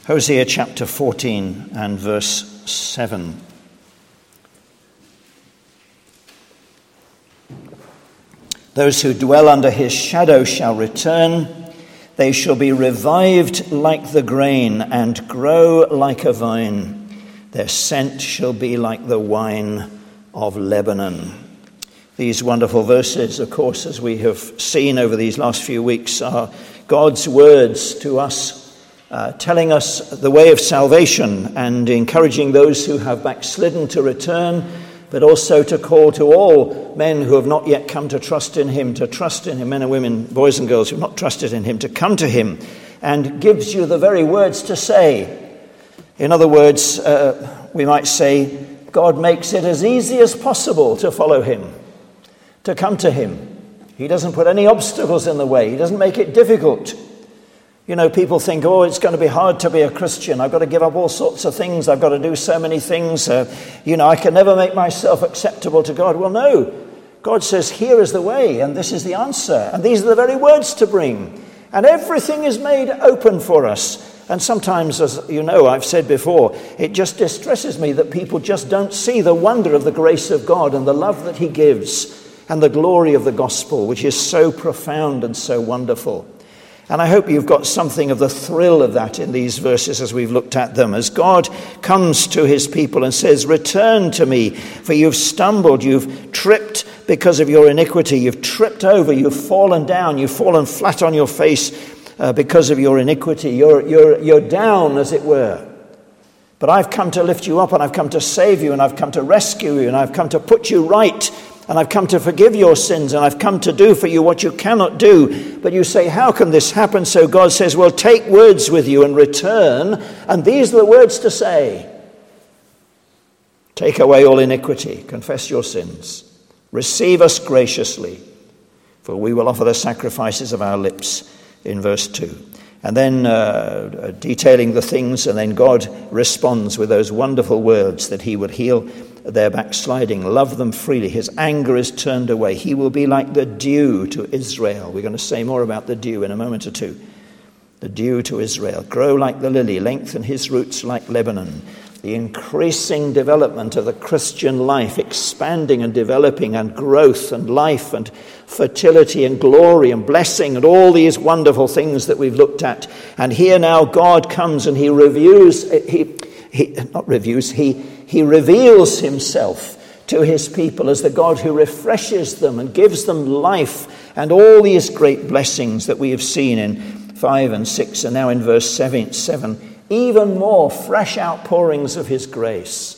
Hosea chapter 14 and verse 7. Those who dwell under his shadow shall return. They shall be revived like the grain and grow like a vine. Their scent shall be like the wine of Lebanon. These wonderful verses, of course, as we have seen over these last few weeks, are God's words to us, telling us the way of salvation and encouraging those who have backslidden to return, but also to call to all men who have not yet come to trust in him, men and women, boys and girls who have not trusted in him, to come to him, and gives you the very words to say. In other words, we might say, God makes it as easy as possible to follow him, to come to him. He doesn't put any obstacles in the way. He doesn't make it difficult. You know, people think, it's going to be hard to be a Christian. I've got to give up all sorts of things. I've got to do so many things. I can never make myself acceptable to God. Well, no. God says, here is the way, and this is the answer. And these are the very words to bring. And everything is made open for us. And sometimes, as you know, I've said before, it just distresses me that people just don't see the wonder of the grace of God and the love that he gives and the glory of the gospel, which is so profound and so wonderful. And I hope you've got something of the thrill of that in these verses as we've looked at them. As God comes to his people and says, return to me, for you've stumbled, you've tripped because of your iniquity, you've tripped over, you've fallen down, you've fallen flat on your face because of your iniquity. You're down, as it were. But I've come to lift you up, and I've come to save you, and I've come to rescue you, and I've come to put you right, and I've come to forgive your sins, and I've come to do for you what you cannot do. But you say, how can this happen? So God says, well, take words with you and return. And these are the words to say. Take away all iniquity. Confess your sins. Receive us graciously, for we will offer the sacrifices of our lips, in verse 2. And then detailing the things, and then God responds with those wonderful words that he would heal their backsliding, love them freely. His anger is turned away. He will be like the dew to Israel. We're going to say more about the dew in a moment or two. The dew to Israel. Grow like the lily, lengthen his roots like Lebanon. The increasing development of the Christian life, expanding and developing, and growth and life and fertility and glory and blessing and all these wonderful things that we've looked at. And here now God comes and he reveals himself to his people as the God who refreshes them and gives them life and all these great blessings that we have seen in 5 and 6 and now in verse 7. Even more fresh outpourings of his grace.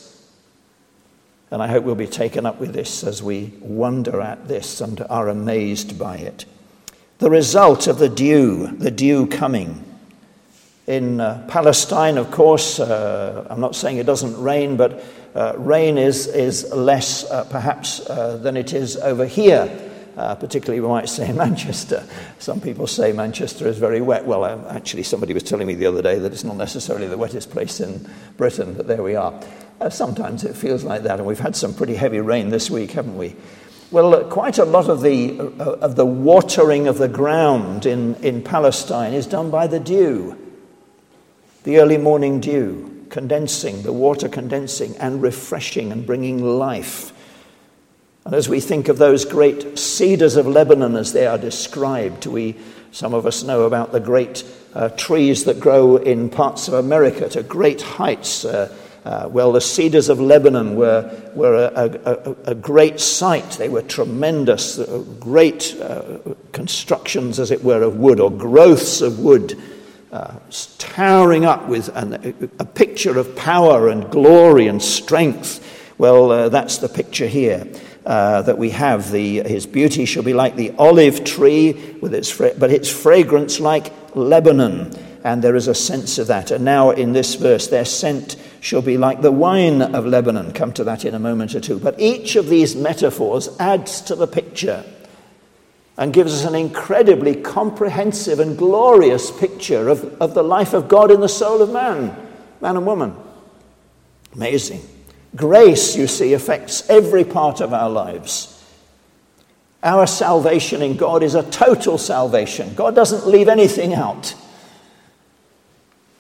And I hope we'll be taken up with this as we wonder at this and are amazed by it. The result of the dew coming. In Palestine, of course, I'm not saying it doesn't rain, but rain is less perhaps than it is over here. Particularly we might say in Manchester. Some people say Manchester is very wet. Well, actually somebody was telling me the other day that it's not necessarily the wettest place in Britain, but there we are. Sometimes it feels like that, and we've had some pretty heavy rain this week, haven't we? Well, quite a lot of the watering of the ground in Palestine is done by the dew. The early morning dew, condensing, the water condensing and refreshing and bringing life. And as we think of those great cedars of Lebanon as they are described, some of us know about the great trees that grow in parts of America to great heights. The cedars of Lebanon were a great sight. They were tremendous, great constructions, as it were, of wood or growths of wood, towering up with a picture of power and glory and strength. Well, that's the picture here. That we have. His beauty shall be like the olive tree, but its fragrance like Lebanon. And there is a sense of that. And now in this verse, their scent shall be like the wine of Lebanon. Come to that in a moment or two. But each of these metaphors adds to the picture and gives us an incredibly comprehensive and glorious picture of the life of God in the soul of man and woman. Amazing. Grace, you see, affects every part of our lives. Our salvation in God is a total salvation. God doesn't leave anything out.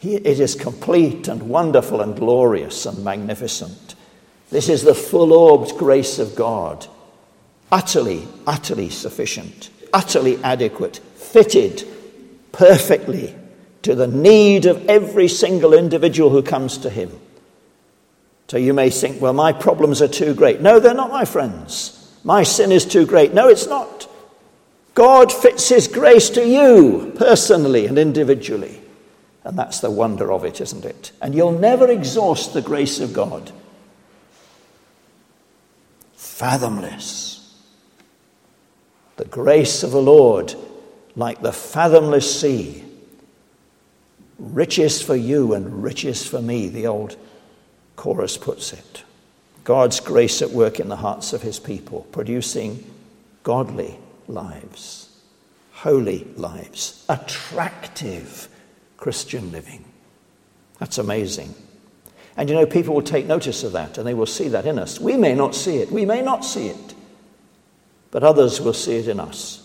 It is complete and wonderful and glorious and magnificent. This is the full-orbed grace of God, utterly, utterly sufficient, utterly adequate, fitted perfectly to the need of every single individual who comes to him. So you may think, well, my problems are too great. No, they're not, my friends. My sin is too great. No, it's not. God fits his grace to you personally and individually. And that's the wonder of it, isn't it? And you'll never exhaust the grace of God. Fathomless. The grace of the Lord, like the fathomless sea. Riches for you and riches for me, the old chorus puts it. God's grace at work in the hearts of his people, producing godly lives, holy lives, attractive Christian living. That's amazing. And you know, people will take notice of that and they will see that in us. We may not see it. We may not see it. But others will see it in us.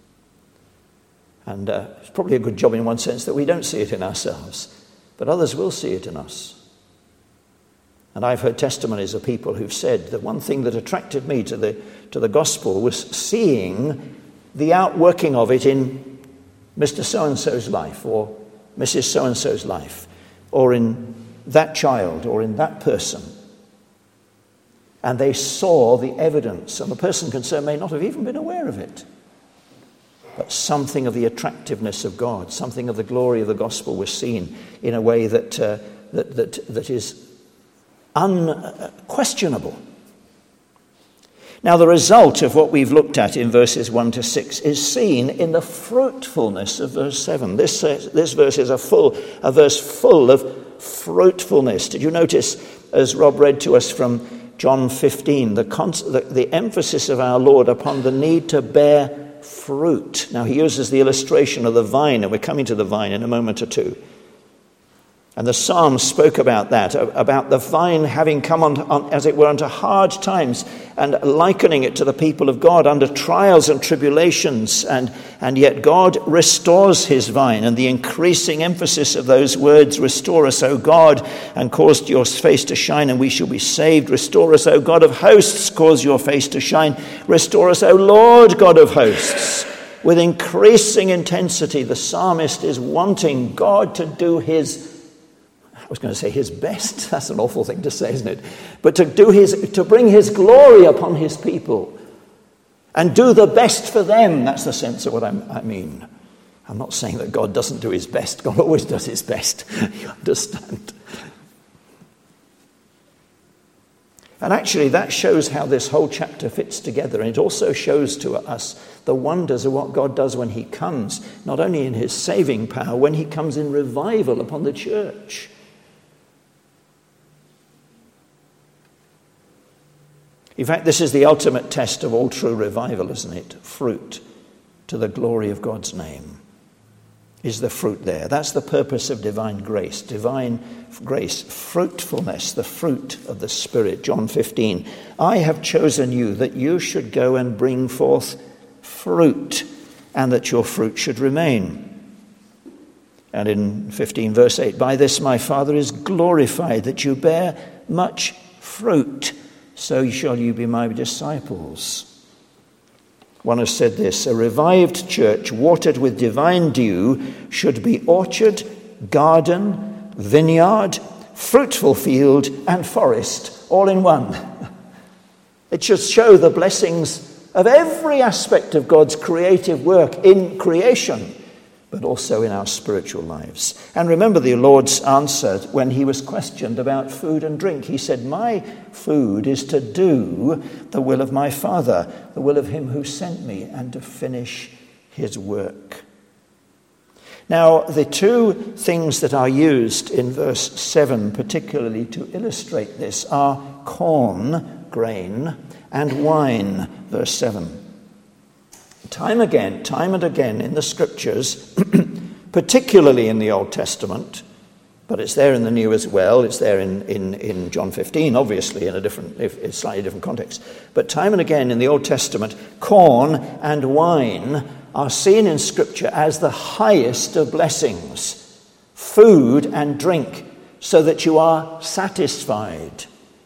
And it's probably a good job in one sense that we don't see it in ourselves. But others will see it in us. And I've heard testimonies of people who've said that one thing that attracted me to the gospel was seeing the outworking of it in Mr. So-and-so's life or Mrs. So-and-so's life or in that child or in that person. And they saw the evidence, and the person concerned may not have even been aware of it. But something of the attractiveness of God, something of the glory of the gospel was seen in a way that is unquestionable. Now, the result of what we've looked at in verses 1 to 6 is seen in the fruitfulness of verse 7. This verse is a verse full of fruitfulness. Did you notice, as Rob read to us from John 15, the emphasis of our Lord upon the need to bear fruit? Now, he uses the illustration of the vine, and we're coming to the vine in a moment or two. And the Psalm spoke about that, about the vine having come on, as it were, unto hard times, and likening it to the people of God under trials and tribulations. And yet God restores his vine. And the increasing emphasis of those words, restore us, O God, and cause your face to shine, and we shall be saved. Restore us, O God of hosts, cause your face to shine. Restore us, O Lord God of hosts. With increasing intensity, the psalmist is wanting God to do his best. That's an awful thing to say, isn't it? But to bring his glory upon his people and do the best for them. That's the sense of what I mean. I'm not saying that God doesn't do his best. God always does his best. You understand? And actually, that shows how this whole chapter fits together. And it also shows to us the wonders of what God does when he comes, not only in his saving power, when he comes in revival upon the church. In fact, this is the ultimate test of all true revival, isn't it? Fruit to the glory of God's name. Is the fruit there? That's the purpose of divine grace. Divine grace, fruitfulness, the fruit of the Spirit. John 15, I have chosen you that you should go and bring forth fruit, and that your fruit should remain. And in 15 verse 8, by this my Father is glorified, that you bear much fruit. So shall you be my disciples. One has said this, a revived church watered with divine dew should be orchard, garden, vineyard, fruitful field, and forest, all in one. It should show the blessings of every aspect of God's creative work in creation, but also in our spiritual lives. And remember the Lord's answer when he was questioned about food and drink. He said, my food is to do the will of my Father, the will of him who sent me, and to finish his work. Now, the two things that are used in verse 7, particularly to illustrate this, are corn, grain, and wine, verse 7. Time and again in the scriptures, particularly in the Old Testament, but it's there in the New as well. It's there in John 15, obviously, in a slightly different context. But time and again in the Old Testament, corn and wine are seen in Scripture as the highest of blessings. food and drink so that you are satisfied.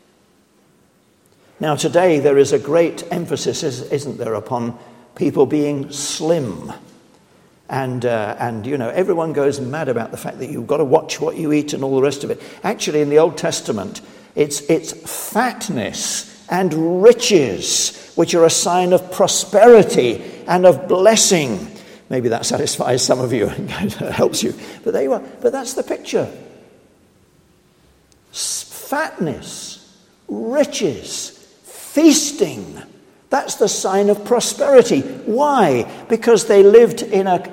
Now today there is a great emphasis, isn't there, upon people being slim. And everyone goes mad about the fact that you've got to watch what you eat and all the rest of it. Actually, in the Old Testament, it's fatness and riches, which are a sign of prosperity and of blessing. Maybe that satisfies some of you and helps you. But there you are. But that's the picture. Fatness, riches, feasting. That's the sign of prosperity. Why? Because they lived in a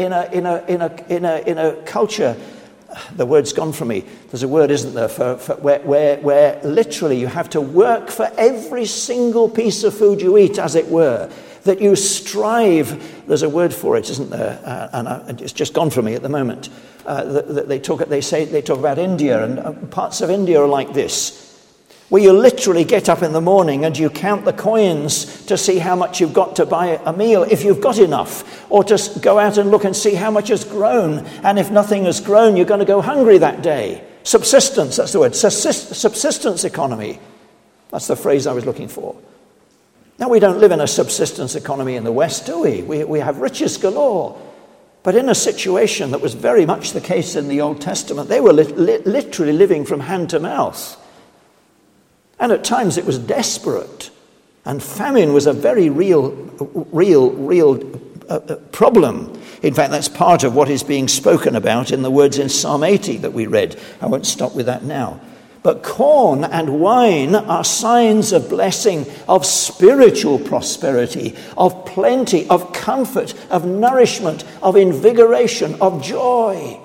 culture. The word's gone from me. There's a word, isn't there, for where literally you have to work for every single piece of food you eat, as it were. That you strive. There's a word for it, isn't there? And it's just gone from me at the moment. They talk about India, and parts of India are like this, where you literally get up in the morning and you count the coins to see how much you've got to buy a meal, if you've got enough, or to go out and look and see how much has grown. And if nothing has grown, you're going to go hungry that day. Subsistence, that's the word. Subsistence economy. That's the phrase I was looking for. Now, we don't live in a subsistence economy in the West, do we? We have riches galore. But in a situation that was very much the case in the Old Testament, they were literally living from hand to mouth. And at times it was desperate. And famine was a very real problem. In fact, that's part of what is being spoken about in the words in Psalm 80 that we read. I won't stop with that now. But corn and wine are signs of blessing, of spiritual prosperity, of plenty, of comfort, of nourishment, of invigoration, of joy.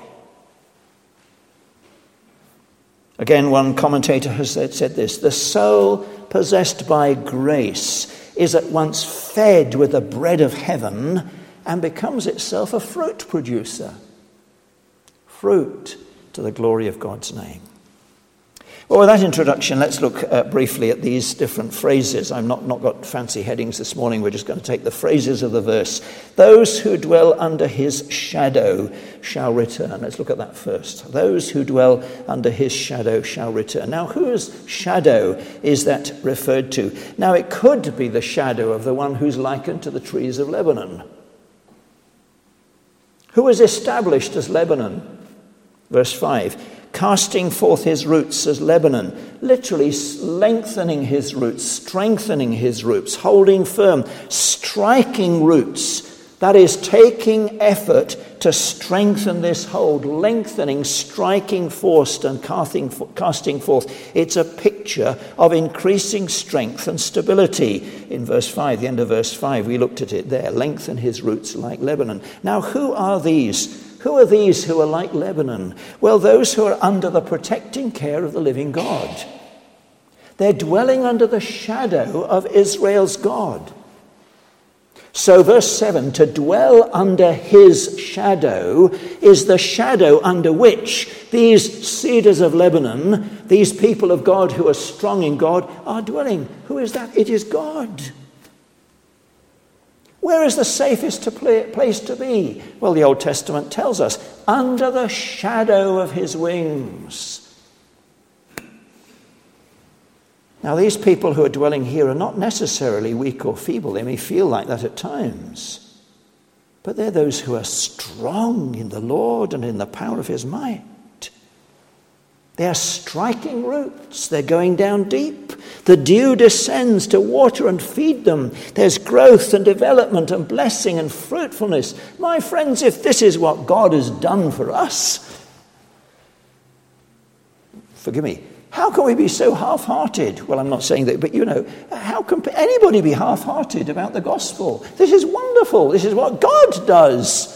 Again, one commentator has said this: the soul possessed by grace is at once fed with the bread of heaven and becomes itself a fruit producer. Fruit to the glory of God's name. Well, with that introduction, let's look briefly at these different phrases. I've not got fancy headings this morning. We're just going to take the phrases of the verse. Those who dwell under his shadow shall return. Let's look at that first. Those who dwell under his shadow shall return. Now, whose shadow is that referred to? Now, it could be the shadow of the one who's likened to the trees of Lebanon. Who is established as Lebanon? Verse 5. Casting forth his roots as Lebanon, literally lengthening his roots, strengthening his roots, holding firm, striking roots. That is, taking effort to strengthen this hold, lengthening, striking forth and casting forth. It's a picture of increasing strength and stability. In verse 5, the end of verse 5, we looked at it there. Lengthen his roots like Lebanon. Now, who are these? Who are these who are like Lebanon? Well, those who are under the protecting care of the living God. They're dwelling under the shadow of Israel's God. So verse 7, to dwell under his shadow is the shadow under which these cedars of Lebanon, these people of God who are strong in God, are dwelling. Who is that? It is God. Where is the safest place to be? Well, the Old Testament tells us, under the shadow of his wings. Now, these people who are dwelling here are not necessarily weak or feeble. They may feel like that at times. But they're those who are strong in the Lord and in the power of his might. They are striking roots. They're going down deep. The dew descends to water and feed them. There's growth and development and blessing and fruitfulness. My friends, if this is what God has done for us, forgive me, how can we be so half-hearted? Well, I'm not saying that, but how can anybody be half-hearted about the gospel? This is wonderful. This is what God does.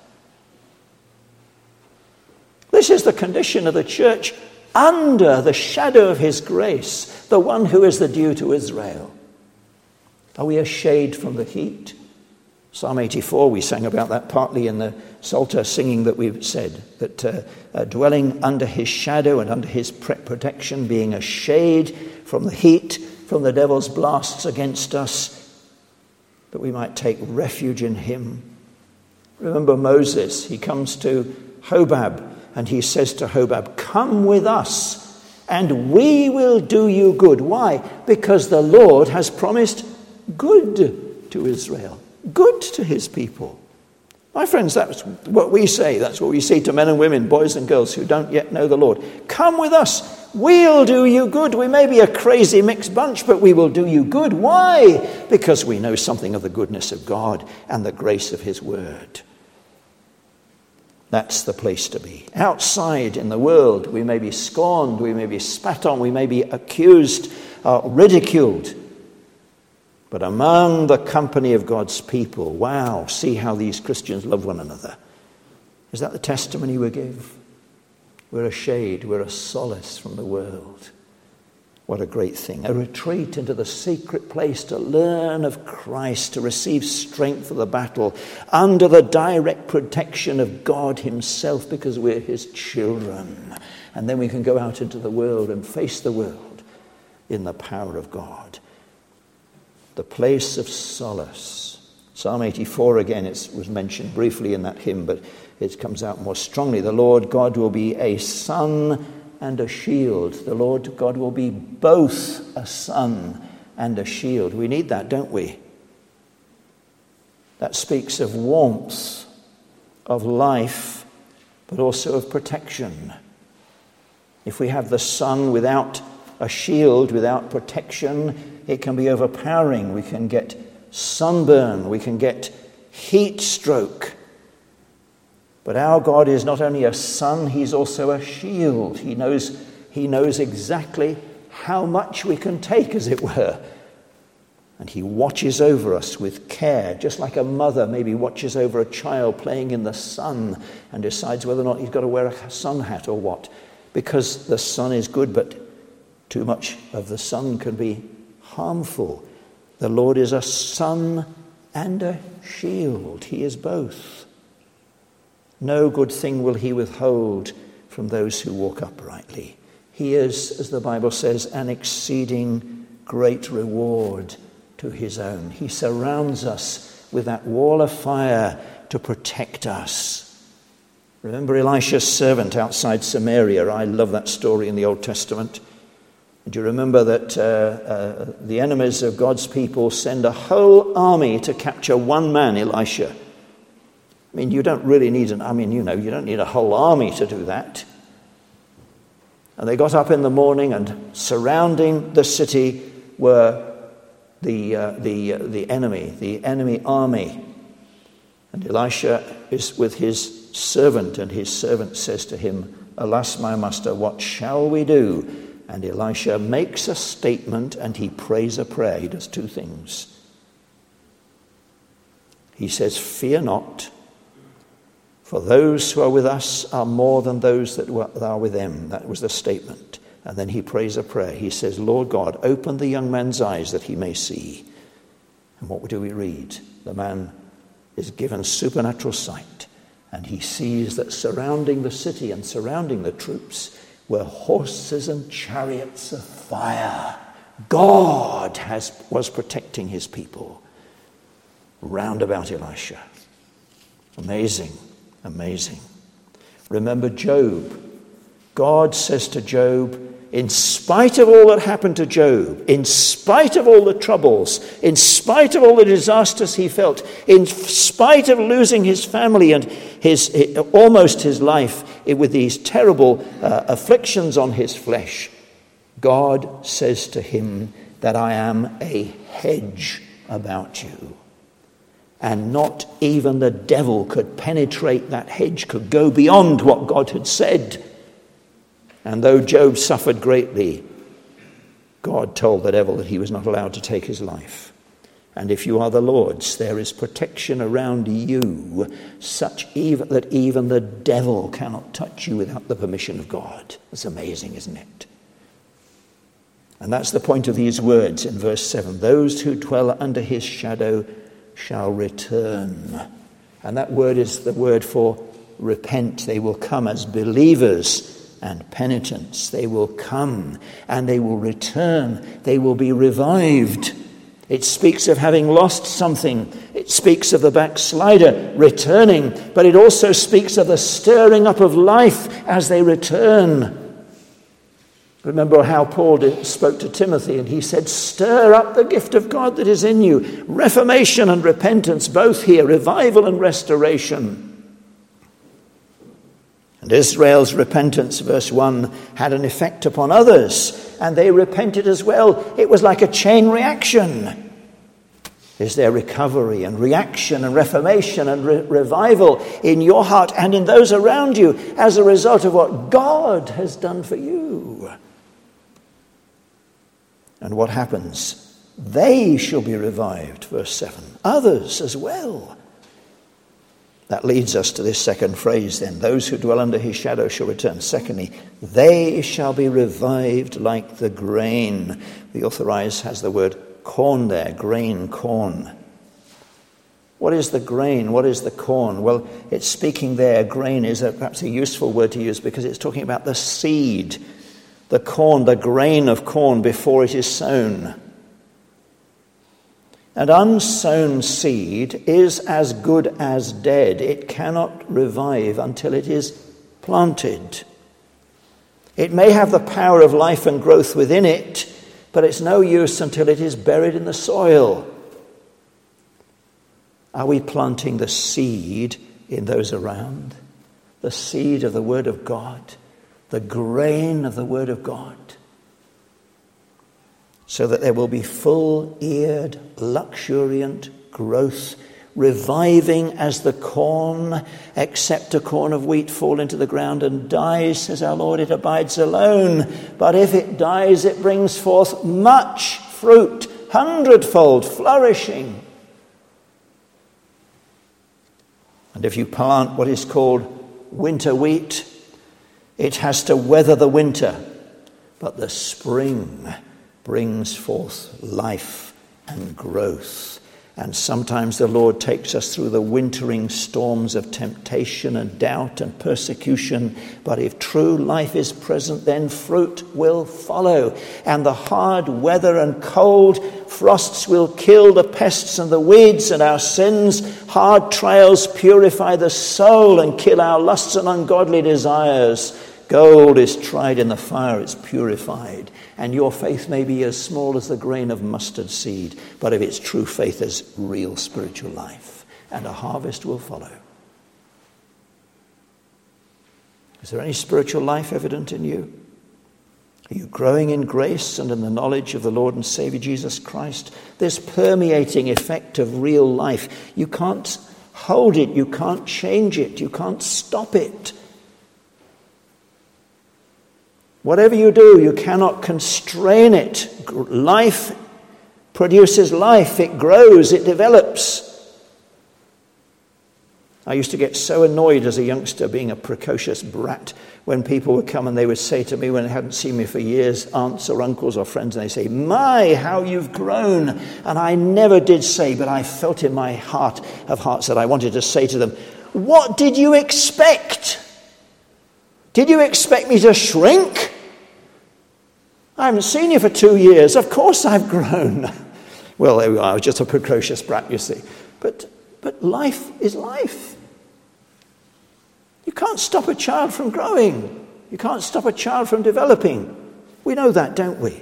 This is the condition of the church under the shadow of his grace, the one who is the dew to Israel. Are we a shade from the heat? Psalm 84, we sang about that partly in the Psalter singing that we've said, that dwelling under his shadow and under his protection, being a shade from the heat, from the devil's blasts against us, that we might take refuge in him. Remember Moses, he comes to Hobab, and he says to Hobab, "Come with us, and we will do you good." Why? Because the Lord has promised good to Israel, good to his people. My friends, that's what we say. That's what we say to men and women, boys and girls who don't yet know the Lord. Come with us. We'll do you good. We may be a crazy mixed bunch, but we will do you good. Why? Because we know something of the goodness of God and the grace of his word. That's the place to be. Outside in the world, we may be scorned, we may be spat on, we may be accused, ridiculed. But among the company of God's people, wow, see how these Christians love one another. Is that the testimony we give? We're a shade, we're a solace from the world. What a great thing. A retreat into the secret place to learn of Christ, to receive strength for the battle, under the direct protection of God himself, because we're his children. And then we can go out into the world and face the world in the power of God. The place of solace. Psalm 84 again, it was mentioned briefly in that hymn, but it comes out more strongly. The Lord God will be a sun and a shield. The Lord God will be both a sun and a shield. We need that, don't we? That speaks of warmth, of life, but also of protection. If we have the sun without a shield, without protection, it can be overpowering. We can get sunburn. We can get heat stroke. But our God is not only a sun, he's also a shield. He knows exactly how much we can take, as it were. And he watches over us with care, just like a mother maybe watches over a child playing in the sun and decides whether or not he's got to wear a sun hat or what. Because the sun is good, but too much of the sun can be harmful. The Lord is a sun and a shield. He is both. No good thing will he withhold from those who walk uprightly. He is, as the Bible says, an exceeding great reward to his own. He surrounds us with that wall of fire to protect us. Remember Elisha's servant outside Samaria? I love that story in the Old Testament. Do you remember that the enemies of God's people send a whole army to capture one man, Elisha? I mean, you don't really need you don't need a whole army to do that. And they got up in the morning, and surrounding the city were the enemy army. And Elisha is with his servant, and his servant says to him, "Alas, my master, what shall we do?" And Elisha makes a statement, and he prays a prayer. He does two things. He says, "Fear not, for those who are with us are more than those that are with them." That was the statement. And then he prays a prayer. He says, "Lord God, open the young man's eyes that he may see." And what do we read? The man is given supernatural sight, and he sees that surrounding the city and surrounding the troops were horses and chariots of fire. God was protecting his people round about Elisha. Amazing, amazing. Remember Job. God says to Job, in spite of all that happened to Job, in spite of all the troubles, in spite of all the disasters he felt, in spite of losing his family and almost his life with these terrible afflictions on his flesh, God says to him that I am a hedge about you. And not even the devil could penetrate that hedge, could go beyond what God had said. And though Job suffered greatly, God told the devil that he was not allowed to take his life. And if you are the Lord's, there is protection around you, such that even the devil cannot touch you without the permission of God. It's amazing, isn't it? And that's the point of these words in verse 7. Those who dwell under his shadow shall return. And that word is the word for repent. They will come as believers and penitents. They will come and they will return. They will be revived. It speaks of having lost something. It speaks of the backslider returning, but it also speaks of the stirring up of life as they return. Remember how Paul spoke to Timothy, and he said, stir up the gift of God that is in you. Reformation and repentance, both here, revival and restoration. And Israel's repentance, verse 1, had an effect upon others, and they repented as well. It was like a chain reaction. Is there recovery and reaction and reformation and revival in your heart and in those around you as a result of what God has done for you? And what happens? They shall be revived, verse 7. Others as well. That leads us to this second phrase then. Those who dwell under his shadow shall return. Secondly, they shall be revived like the grain. The Authorized has the word corn there, grain, corn. What is the grain? What is the corn? Well, it's speaking there. Grain is perhaps a useful word to use because it's talking about the seed, the corn, the grain of corn before it is sown. And unsown seed is as good as dead. It cannot revive until it is planted. It may have the power of life and growth within it, but it's no use until it is buried in the soil. Are we planting the seed in those around? The seed of the Word of God, the grain of the Word of God, so that there will be full-eared, luxuriant growth, reviving as the corn, except a corn of wheat fall into the ground and dies, says our Lord, it abides alone. But if it dies, it brings forth much fruit, hundredfold, flourishing. And if you plant what is called winter wheat, it has to weather the winter, but the spring brings forth life and growth. And sometimes the Lord takes us through the wintering storms of temptation and doubt and persecution. But if true life is present, then fruit will follow. And the hard weather and cold frosts will kill the pests and the weeds and our sins. Hard trials purify the soul and kill our lusts and ungodly desires. Gold is tried in the fire, it's purified. And your faith may be as small as the grain of mustard seed, but if it's true faith, there's real spiritual life, and a harvest will follow. Is there any spiritual life evident in you? Are you growing in grace and in the knowledge of the Lord and Savior Jesus Christ? This permeating effect of real life. You can't hold it, you can't change it, you can't stop it. Whatever you do, you cannot constrain it. Life produces life. It grows. It develops. I used to get so annoyed as a youngster, being a precocious brat, when people would come and they would say to me, when they hadn't seen me for years, aunts or uncles or friends, and they say, "My, how you've grown." And I never did say, but I felt in my heart of hearts that I wanted to say to them, "What did you expect? Did you expect me to shrink? I haven't seen you for 2 years. Of course I've grown." Well, there we are. I was just a precocious brat, you see. But life is life. You can't stop a child from growing. You can't stop a child from developing. We know that, don't we?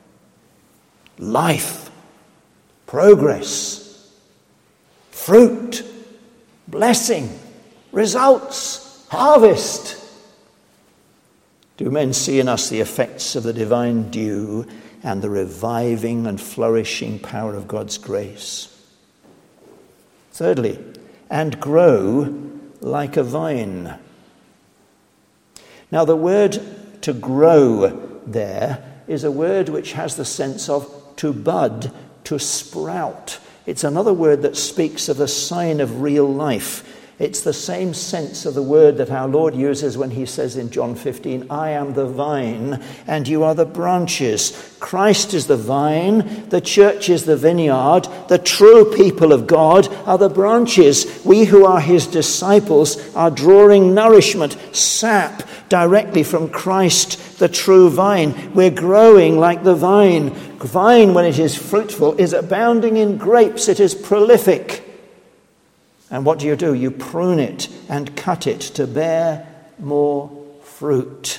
Life, progress, fruit, blessing, results, harvest. Do men see in us the effects of the divine dew and the reviving and flourishing power of God's grace? Thirdly, and grow like a vine. Now, the word to grow there is a word which has the sense of to bud, to sprout. It's another word that speaks of the sign of real life. It's the same sense of the word that our Lord uses when he says in John 15, "I am the vine and you are the branches." Christ is the vine, the church is the vineyard, the true people of God are the branches. We who are his disciples are drawing nourishment, sap, directly from Christ, the true vine. We're growing like the vine. Vine, when it is fruitful, is abounding in grapes. It is prolific. And what do? You prune it and cut it to bear more fruit.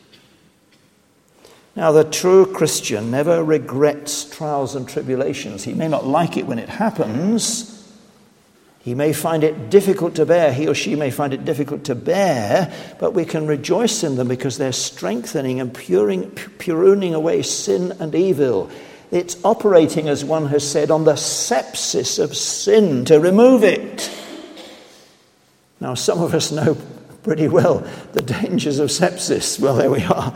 Now, the true Christian never regrets trials and tribulations. He may not like it when it happens. He may find it difficult to bear. He or she may find it difficult to bear, but we can rejoice in them because they're strengthening and pruning away sin and evil. It's operating, as one has said, on the sepsis of sin to remove it. Now, some of us know pretty well the dangers of sepsis. Well, there we are.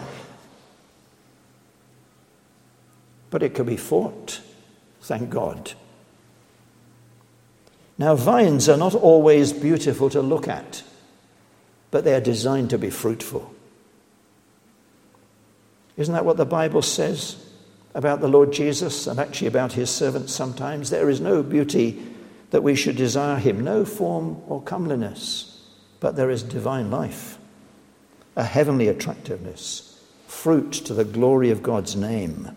But it can be fought, thank God. Now, vines are not always beautiful to look at, but they are designed to be fruitful. Isn't that what the Bible says about the Lord Jesus and actually about his servants sometimes? There is no beauty that we should desire him, no form or comeliness, but there is divine life, a heavenly attractiveness, fruit to the glory of God's name.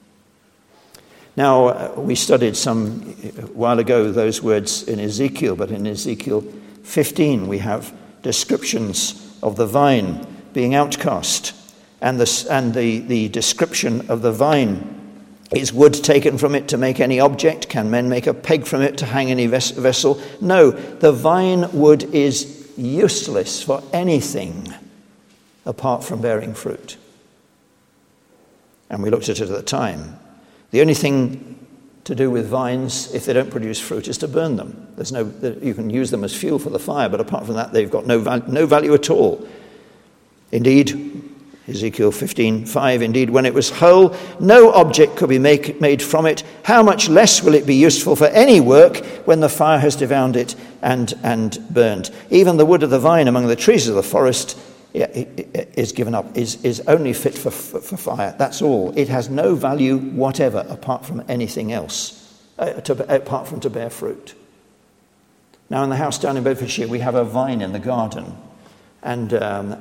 Now, we studied some while ago those words in Ezekiel, but in Ezekiel 15 we have descriptions of the vine being outcast, and the description of the vine is wood taken from it to make any object. Can men make a peg from it to hang any vessel? No, the vine wood is useless for anything apart from bearing fruit. And we looked at it at the time. The only thing to do with vines, if they don't produce fruit, is to burn them. You can use them as fuel for the fire, but apart from that, they've got no value at all. Indeed, Ezekiel 15:5, indeed, when it was whole, no object could be made from it. How much less will it be useful for any work when the fire has devoured it and burned? Even the wood of the vine among the trees of the forest is given up, is only fit for fire. That's all. It has no value whatever apart from anything else, apart from to bear fruit. Now, in the house down in Bedfordshire, we have a vine in the garden. And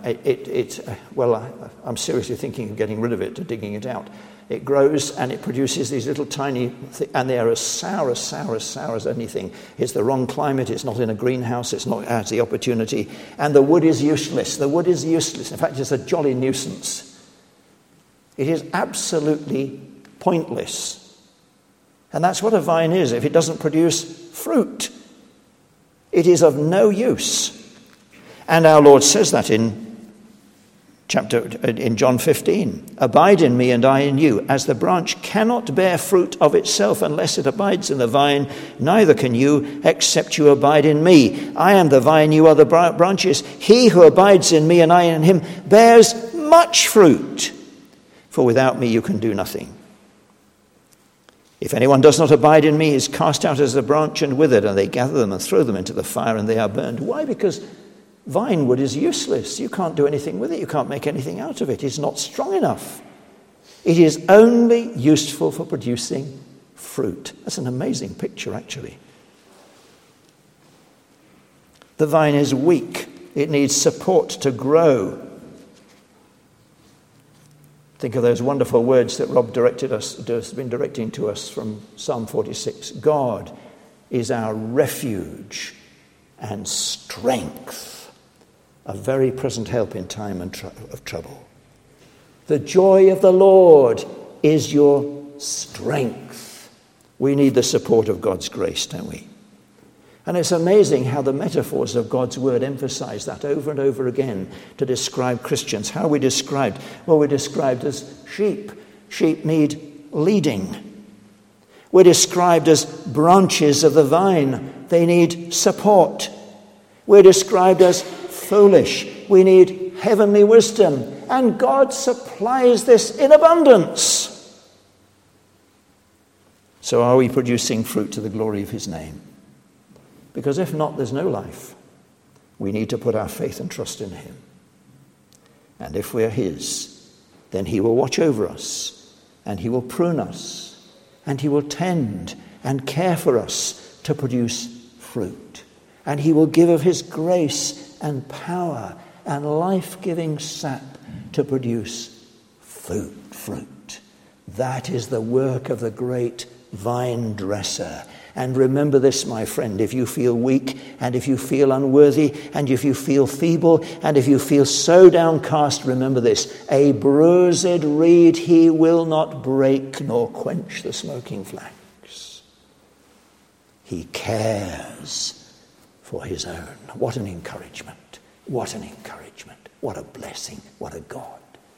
I'm seriously thinking of getting rid of it, digging it out. It grows and it produces these little tiny, and they are as sour as anything. It's the wrong climate. It's not in a greenhouse. It's not has the opportunity. And the wood is useless. The wood is useless. In fact, it's a jolly nuisance. It is absolutely pointless. And that's what a vine is. If it doesn't produce fruit, it is of no use. And our Lord says that in John 15. Abide in me and I in you. As the branch cannot bear fruit of itself unless it abides in the vine, neither can you except you abide in me. I am the vine, you are the branches. He who abides in me and I in him bears much fruit. For without me you can do nothing. If anyone does not abide in me, he is cast out as a branch and withered, and they gather them and throw them into the fire, and they are burned. Why? Because vine wood is useless. You can't do anything with it. You can't make anything out of it. It's not strong enough. It is only useful for producing fruit. That's an amazing picture, actually. The vine is weak. It needs support to grow. Think of those wonderful words that Rob has been directing to us from Psalm 46. God is our refuge and strength, a very present help in time of trouble. The joy of the Lord is your strength. We need the support of God's grace, don't we? And it's amazing how the metaphors of God's word emphasize that over and over again to describe Christians. How are we described? Well, we're described as sheep. Sheep need leading. We're described as branches of the vine. They need support. We're described as foolish. We need heavenly wisdom. And God supplies this in abundance. So are we producing fruit to the glory of his name? Because if not, there's no life. We need to put our faith and trust in him. And if we're his, then he will watch over us, and he will prune us, and he will tend and care for us to produce fruit. And he will give of his grace and power and life-giving sap to produce fruit. That is the work of the great vine dresser. And remember this, my friend, if you feel weak, and if you feel unworthy, and if you feel feeble, and if you feel so downcast, remember this: a bruised reed he will not break, nor quench the smoking flax. He cares for his own. What an encouragement. What an encouragement. What a blessing. What a God.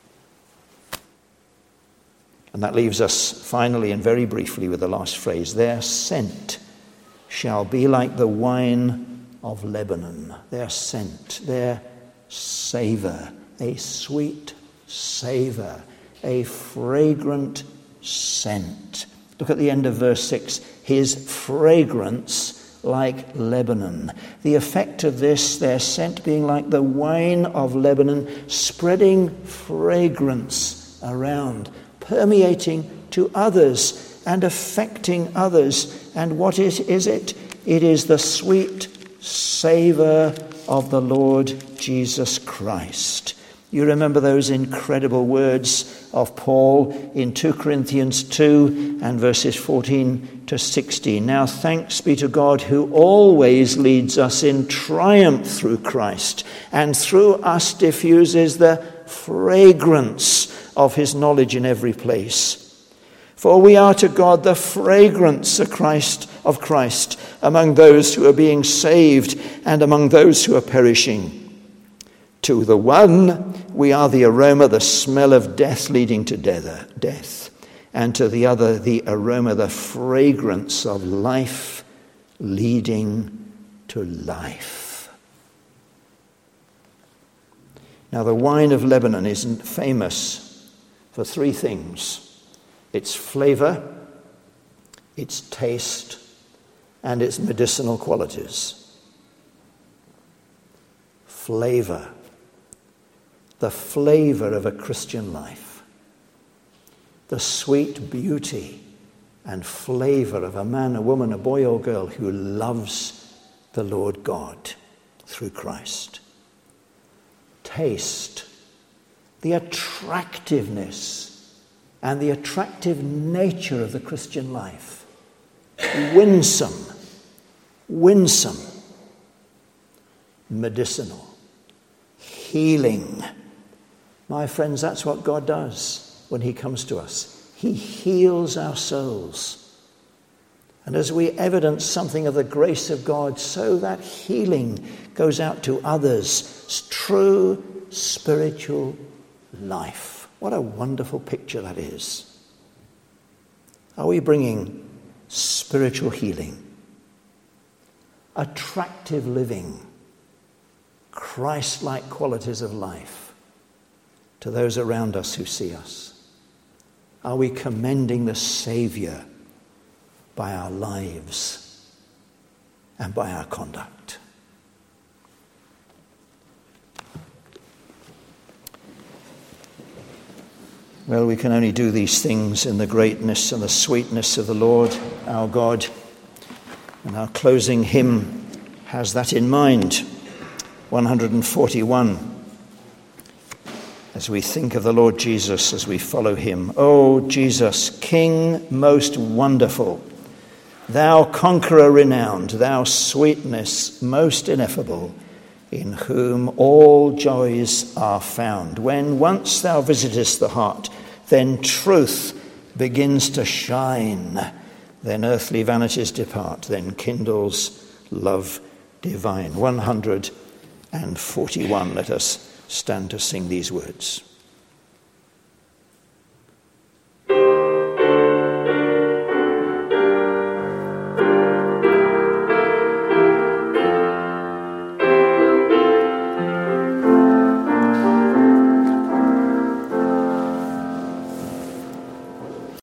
And that leaves us finally and very briefly with the last phrase: their scent shall be like the wine of Lebanon. Their scent, their savour, a sweet savour, a fragrant scent. Look at the end of verse 6. His fragrance like Lebanon. The effect of this, their scent being like the wine of Lebanon, spreading fragrance around, permeating to others and affecting others. And what is it? It is the sweet savour of the Lord Jesus Christ. You remember those incredible words of Paul in 2 Corinthians 2 and verses 14 to 16. Now thanks be to God who always leads us in triumph through Christ, and through us diffuses the fragrance of his knowledge in every place. For we are to God the fragrance of Christ among those who are being saved and among those who are perishing. To the one we are the aroma, the smell of death leading to death, and to the other the aroma, the fragrance of life leading to life. Now the wine of Lebanon isn't famous for three things: its flavour, its taste, and its medicinal qualities. Flavour. The flavour of a Christian life. The sweet beauty and flavour of a man, a woman, a boy or girl who loves the Lord God through Christ. Taste. The attractiveness and the attractive nature of the Christian life. Winsome. Medicinal. Healing. My friends, that's what God does when he comes to us. He heals our souls. And as we evidence something of the grace of God, so that healing goes out to others. It's true spiritual life. What a wonderful picture that is. Are we bringing spiritual healing, attractive living, Christ-like qualities of life to those around us who see us? Are we commending the Saviour by our lives and by our conduct? Well, we can only do these things in the greatness and the sweetness of the Lord our God. And our closing hymn has that in mind. 141. As we think of the Lord Jesus, as we follow him. O Jesus, King most wonderful, thou conqueror renowned, thou sweetness most ineffable, in whom all joys are found. When once thou visitest the heart, then truth begins to shine. Then earthly vanities depart, then kindles love divine. 141. Let us stand to sing these words.